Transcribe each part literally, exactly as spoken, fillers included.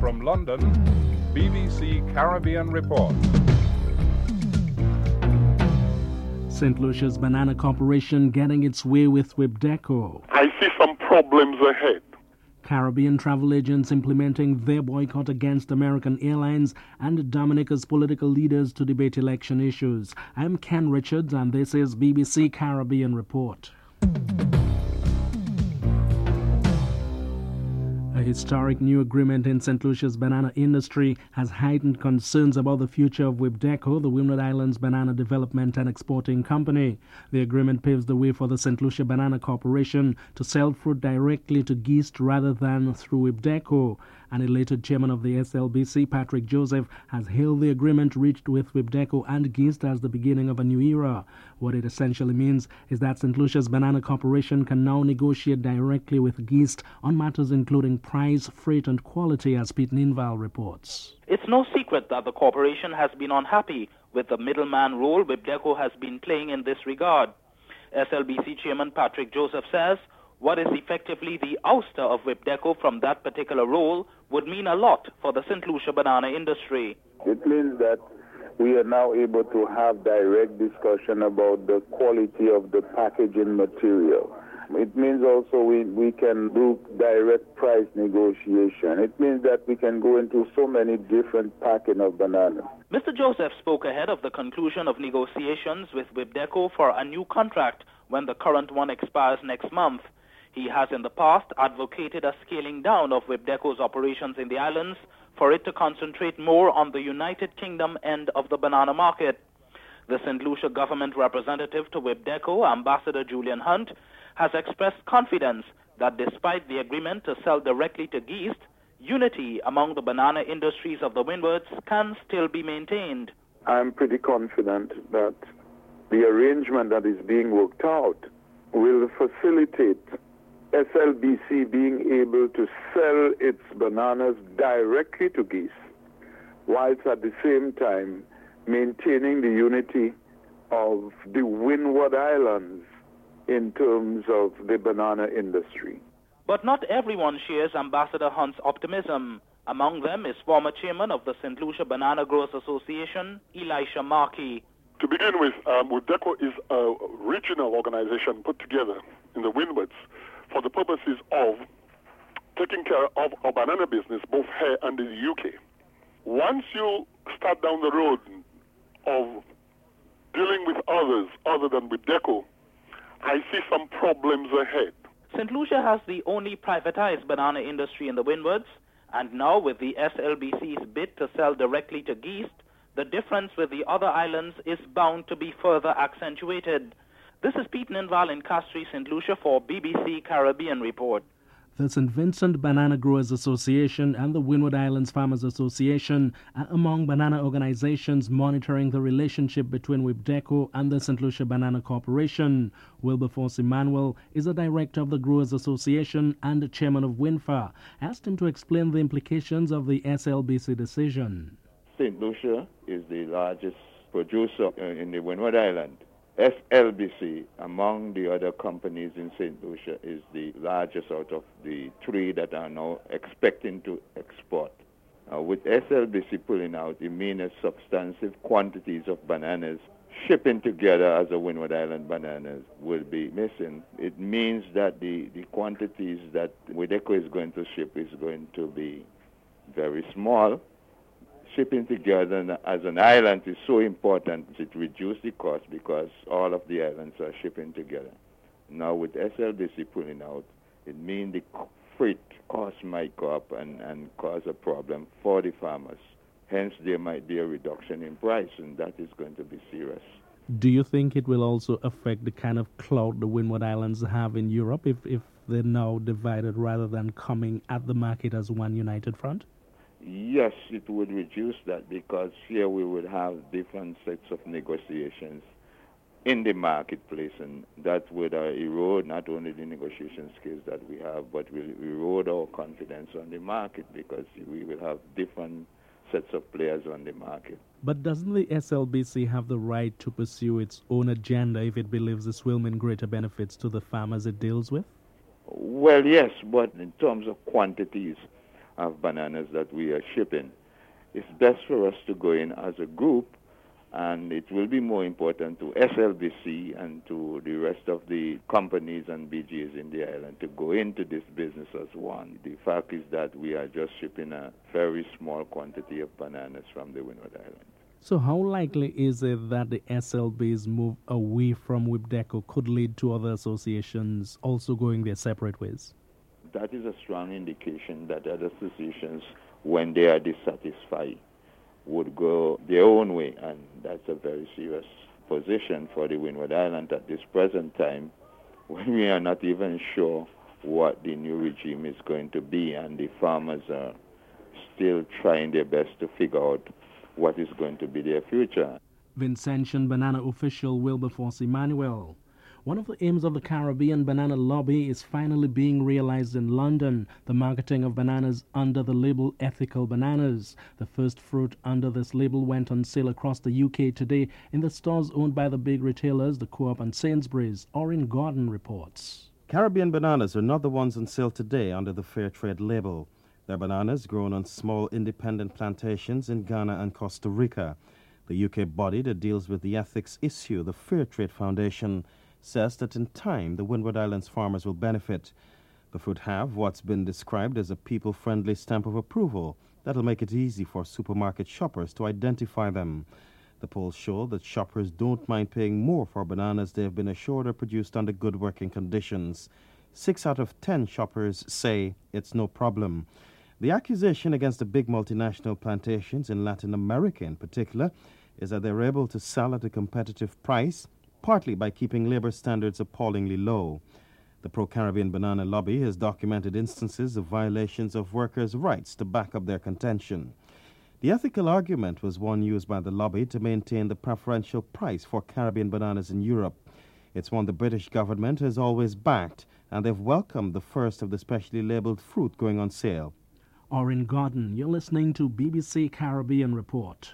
From London, B B C Caribbean Report. Saint Lucia's Banana Corporation getting its way with WIPDECO. I see some problems ahead. Caribbean travel agents implementing their boycott against American Airlines, and Dominica's political leaders to debate election issues. I'm Ken Richards and this is B B C Caribbean Report. A historic new agreement in Saint Lucia's banana industry has heightened concerns about the future of WIPDECO, the Windward Islands Banana Development and Exporting Company. The agreement paves the way for the Saint Lucia Banana Corporation to sell fruit directly to Geest rather than through WIPDECO. An elated chairman of the S L B C, Patrick Joseph, has hailed the agreement reached with WIPDECO and Geest as the beginning of a new era. What it essentially means is that Saint Lucia's Banana Corporation can now negotiate directly with Geest on matters including price, freight and quality, as Pete Ninval reports. It's no secret that the corporation has been unhappy with the middleman role WIPDECO has been playing in this regard. S L B C Chairman Patrick Joseph says what is effectively the ouster of WIPDECO from that particular role would mean a lot for the Saint Lucia banana industry. It means that we are now able to have direct discussion about the quality of the packaging material. It means also we, we can do direct price negotiation. It means that we can go into so many different packing of bananas. Mister Joseph spoke ahead of the conclusion of negotiations with WIPDECO for a new contract when the current one expires next month. He has in the past advocated a scaling down of WIPDECO's operations in the islands for it to concentrate more on the United Kingdom end of the banana market. The Saint Lucia government representative to WIPDECO, Ambassador Julian Hunt, has expressed confidence that despite the agreement to sell directly to Geest, unity among the banana industries of the Windwards can still be maintained. I'm pretty confident that the arrangement that is being worked out will facilitate S L B C being able to sell its bananas directly to Geest, whilst at the same time maintaining the unity of the Windward Islands in terms of the banana industry. But not everyone shares Ambassador Hunt's optimism. Among them is former chairman of the Saint Lucia Banana Growers Association, Elisha Markey. To begin with, um, WIPDECO is a regional organization put together in the Windwards for the purposes of taking care of our banana business, both here and in the U K. Once you start down the road of dealing with others other than WIPDECO, I see some problems ahead. Saint Lucia has the only privatized banana industry in the Windwards, and now with the S L B C's bid to sell directly to Geest, the difference with the other islands is bound to be further accentuated. This is Pete Ninval in Castries, Saint Lucia for B B C Caribbean Report. The Saint Vincent Banana Growers Association and the Windward Islands Farmers Association are among banana organizations monitoring the relationship between WIPDECO and the Saint Lucia Banana Corporation. Wilberforce Emmanuel is a director of the Growers Association and the chairman of WINFA. Asked him to explain the implications of the S L B C decision. Saint Lucia is the largest producer in the Windward Island. S L B C, among the other companies in Saint Lucia, is the largest out of the three that are now expecting to export. Uh, with S L B C pulling out, it means substantive quantities of bananas shipping together as a Windward Island bananas will be missing. It means that the, the quantities that WIPDECO is going to ship is going to be very small. Shipping together as an island is so important. It reduces the cost because all of the islands are shipping together. Now with S L B C pulling out, it means the freight cost might go up and, and cause a problem for the farmers. Hence, there might be a reduction in price, and that is going to be serious. Do you think it will also affect the kind of clout the Windward Islands have in Europe if, if they're now divided rather than coming at the market as one united front? Yes, it would reduce that because here we would have different sets of negotiations in the marketplace, and that would uh, erode not only the negotiation skills that we have, but will erode our confidence on the market because we will have different sets of players on the market. But doesn't the S L B C have the right to pursue its own agenda if it believes this will mean greater benefits to the farmers it deals with? Well, yes, but in terms of quantities, of bananas that we are shipping. It's best for us to go in as a group, and it will be more important to S L B C and to the rest of the companies and B Gs in the island to go into this business as one. The fact is that we are just shipping a very small quantity of bananas from the Windward Islands. So how likely is it that the S L B's move away from WIPDECO could lead to other associations also going their separate ways? That is a strong indication that other associations, when they are dissatisfied, would go their own way, and that's a very serious position for the Windward Island at this present time, when we are not even sure what the new regime is going to be, and the farmers are still trying their best to figure out what is going to be their future. Vincentian banana official Wilberforce Emmanuel. One of the aims of the Caribbean Banana Lobby is finally being realized in London, the marketing of bananas under the label Ethical Bananas. The first fruit under this label went on sale across the U K today in the stores owned by the big retailers, the Co-op and Sainsbury's. Orin Gordon reports. Caribbean bananas are not the ones on sale today under the Fair Trade label. They're bananas grown on small independent plantations in Ghana and Costa Rica. The U K body that deals with the ethics issue, the Fair Trade Foundation, says that in time the Windward Islands farmers will benefit. The fruit have what's been described as a people-friendly stamp of approval that'll make it easy for supermarket shoppers to identify them. The polls show that shoppers don't mind paying more for bananas they've been assured are produced under good working conditions. Six out of ten shoppers say it's no problem. The accusation against the big multinational plantations in Latin America in particular is that they're able to sell at a competitive price, partly by keeping labor standards appallingly low. The pro-Caribbean banana lobby has documented instances of violations of workers' rights to back up their contention. The ethical argument was one used by the lobby to maintain the preferential price for Caribbean bananas in Europe. It's one the British government has always backed, and they've welcomed the first of the specially labeled fruit going on sale. Orin Gordon, you're listening to B B C Caribbean Report.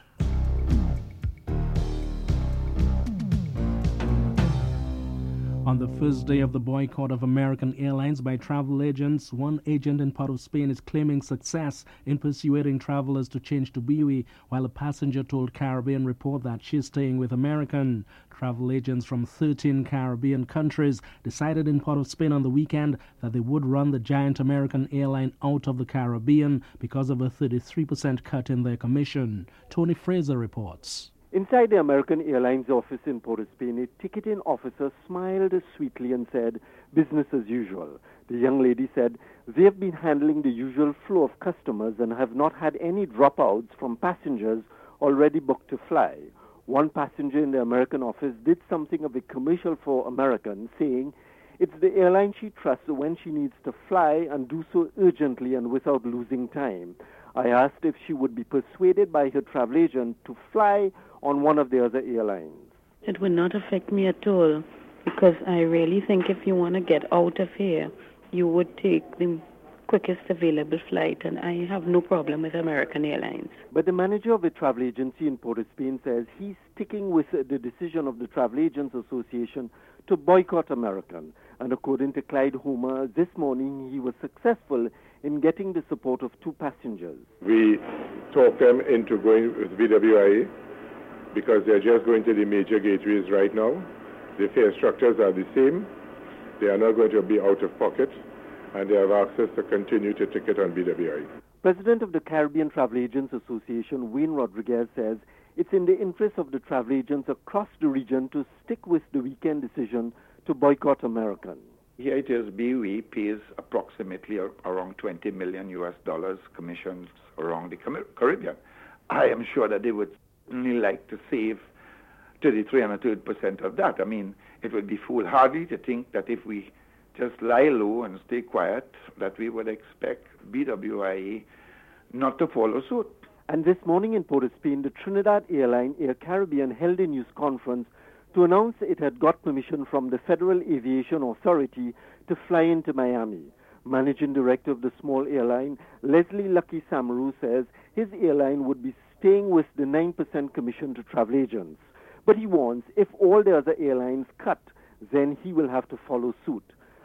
On the first day of the boycott of American Airlines by travel agents, one agent in Port of Spain is claiming success in persuading travelers to change to B W I, while a passenger told Caribbean Report that she's staying with American. Travel agents from thirteen Caribbean countries decided in Port of Spain on the weekend that they would run the giant American airline out of the Caribbean because of a thirty-three percent cut in their commission. Tony Fraser reports. Inside the American Airlines office in Port of Spain, a ticketing officer smiled sweetly and said, "Business as usual." The young lady said they have been handling the usual flow of customers and have not had any dropouts from passengers already booked to fly. One passenger in the American office did something of a commercial for American, saying it's the airline she trusts when she needs to fly and do so urgently and without losing time. I asked if she would be persuaded by her travel agent to fly on one of the other airlines. It would not affect me at all, because I really think if you want to get out of here, you would take the quickest available flight, and I have no problem with American Airlines. But the manager of a travel agency in Port of Spain says he's sticking with the decision of the Travel Agents Association to boycott American. And according to Clyde Homer, this morning he was successful in getting the support of two passengers. We talked them into going with B W I because they're just going to the major gateways right now. The fare structures are the same. They are not going to be out of pocket, and they have asked us to continue to ticket on B W I. President of the Caribbean Travel Agents Association, Wayne Rodriguez, says it's in the interest of the travel agents across the region to stick with the weekend decision to boycott American. Here it is, B W I pays approximately around twenty million U S dollars commissions around the Caribbean. I am sure that they would only like to save thirty-three and a third percent of that. I mean, it would be foolhardy to think that if we just lie low and stay quiet, that we would expect B W I not to follow suit. And this morning in Port of Spain, the Trinidad airline Air Caribbean held a news conference to announce it had got permission from the Federal Aviation Authority to fly into Miami. Managing director of the small airline, Leslie Lucky Samaru, says his airline would be staying with the nine percent commission to travel agents. But he warns if all the other airlines cut, then he will have to follow suit.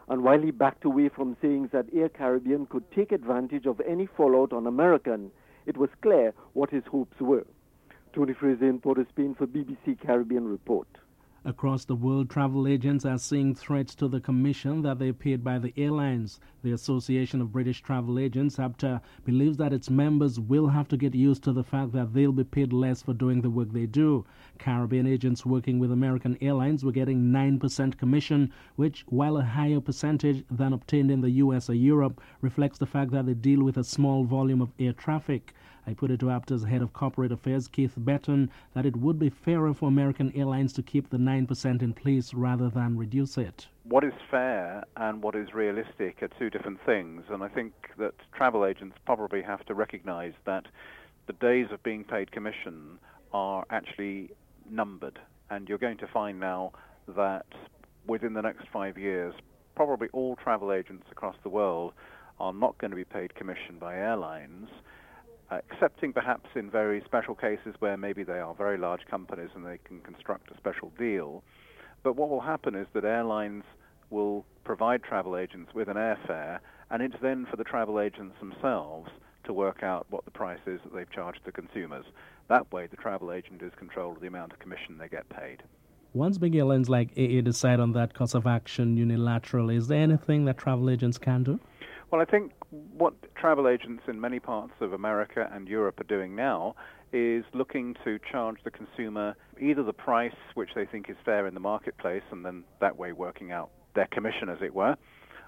And while he backed away from saying that Air Caribbean could take advantage of any fallout on American, it was clear what his hopes were. Tony Fraser in Port of Spain for B B C Caribbean Report. Across the world, travel agents are seeing threats to the commission that they paid by the airlines. The Association of British Travel Agents, ABTA, believes that its members will have to get used to the fact that they'll be paid less for doing the work they do. Caribbean agents working with American Airlines were getting nine percent commission, which, while a higher percentage than obtained in the U S or Europe, reflects the fact that they deal with a small volume of air traffic. I put it to ABTA's head of corporate affairs, Keith Betton, that it would be fairer for American Airlines to keep the nine percent in place rather than reduce it. What is fair and what is realistic are two different things, and I think that travel agents probably have to recognize that the days of being paid commission are actually numbered, and you're going to find now that within the next five years, probably all travel agents across the world are not going to be paid commission by airlines, Uh, excepting perhaps in very special cases where maybe they are very large companies and they can construct a special deal. But what will happen is that airlines will provide travel agents with an airfare, and it's then for the travel agents themselves to work out what the price is that they've charged the consumers. That way the travel agent is controlled of the amount of commission they get paid. Once big airlines like A A decide on that course of action unilaterally, is there anything that travel agents can do? Well, I think what travel agents in many parts of America and Europe are doing now is looking to charge the consumer either the price which they think is fair in the marketplace, and then that way working out their commission, as it were,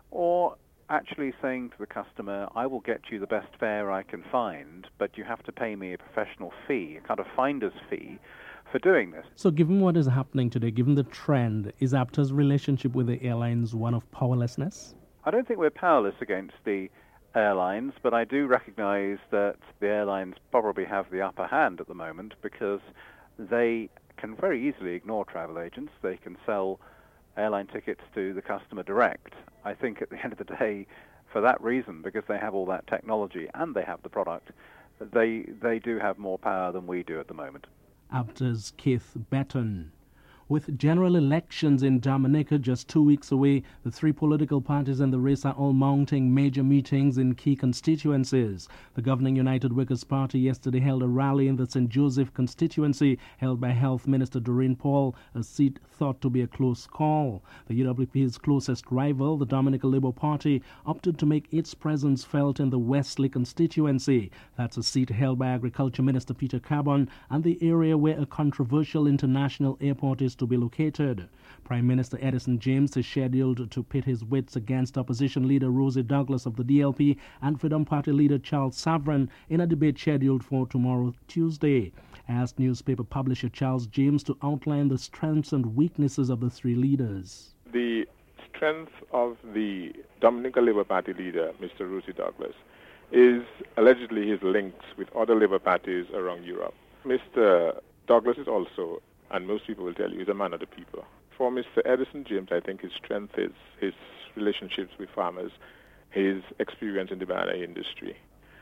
or actually saying to the customer, I will get you the best fare I can find, but you have to pay me a professional fee, a kind of finder's fee, for doing this. So given what is happening today, given the trend, is ABTA's relationship with the airlines one of powerlessness? I don't think we're powerless against the airlines, but I do recognize that the airlines probably have the upper hand at the moment because they can very easily ignore travel agents. They can sell airline tickets to the customer direct. I think at the end of the day, for that reason, because they have all that technology and they have the product, they, they do have more power than we do at the moment. ABTA's Keith Betton. With general elections in Dominica just two weeks away, the three political parties in the race are all mounting major meetings in key constituencies. The governing United Workers' Party yesterday held a rally in the Saint Joseph constituency held by Health Minister Doreen Paul, a seat thought to be a close call. The U W P's closest rival, the Dominica Labour Party, opted to make its presence felt in the Wesley constituency. That's a seat held by Agriculture Minister Peter Carbon and the area where a controversial international airport is to be located. Prime Minister Edison James is scheduled to pit his wits against opposition leader Rosie Douglas of the D L P and Freedom Party leader Charles Savran in a debate scheduled for tomorrow, Tuesday. I asked newspaper publisher Charles James to outline the strengths and weaknesses of the three leaders. The strength of the Dominica Labour Party leader, Mister Rosie Douglas, is allegedly his links with other Labour parties around Europe. Mister Douglas is also, and most people will tell you, he's a man of the people. For Mister Edison James, I think his strength is his relationships with farmers, his experience in the banana industry.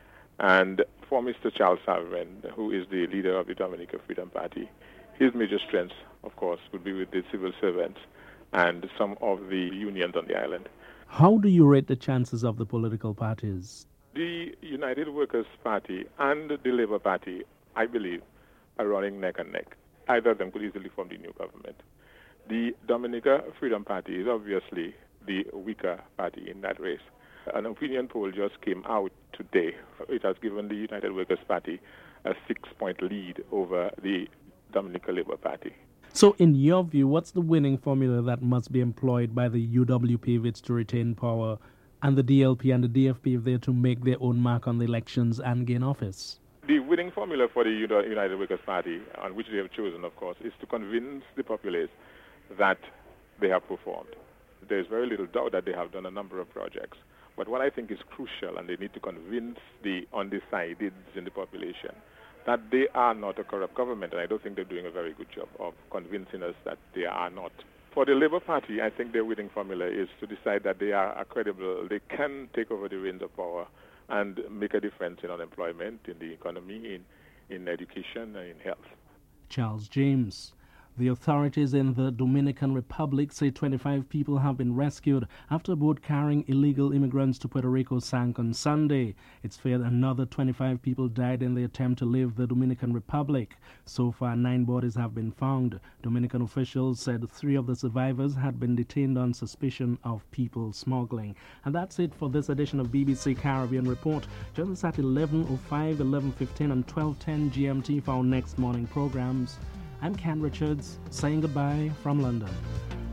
And for Mister Charles Savran, who is the leader of the Dominica Freedom Party, his major strengths, of course, would be with the civil servants and some of the unions on the island. How do you rate the chances of the political parties? The United Workers' Party and the Labour Party, I believe, are running neck and neck. Either of them could easily form the new government. The Dominica Freedom Party is obviously the weaker party in that race. An opinion poll just came out today. It has given the United Workers' Party a six-point lead over the Dominica Labour Party. So in your view, what's the winning formula that must be employed by the U W P if it's to retain power, and the D L P and the D F P if they're to make their own mark on the elections and gain office? The winning formula for the United Workers' Party, on which they have chosen, of course, is to convince the populace that they have performed. There's very little doubt that they have done a number of projects. But what I think is crucial, and they need to convince the undecideds in the population, that they are not a corrupt government, and I don't think they're doing a very good job of convincing us that they are not. For the Labour Party, I think their winning formula is to decide that they are credible, they can take over the reins of power and make a difference in unemployment, in the economy, in, in education, and in health. Charles James. The authorities in the Dominican Republic say twenty-five people have been rescued after a boat carrying illegal immigrants to Puerto Rico sank on Sunday. It's feared another twenty-five people died in the attempt to leave the Dominican Republic. So far, nine bodies have been found. Dominican officials said three of the survivors had been detained on suspicion of people smuggling. And that's it for this edition of B B C Caribbean Report. Join us at eleven oh five, eleven fifteen and twelve ten G M T for our next morning programs. I'm Ken Richards, saying goodbye from London.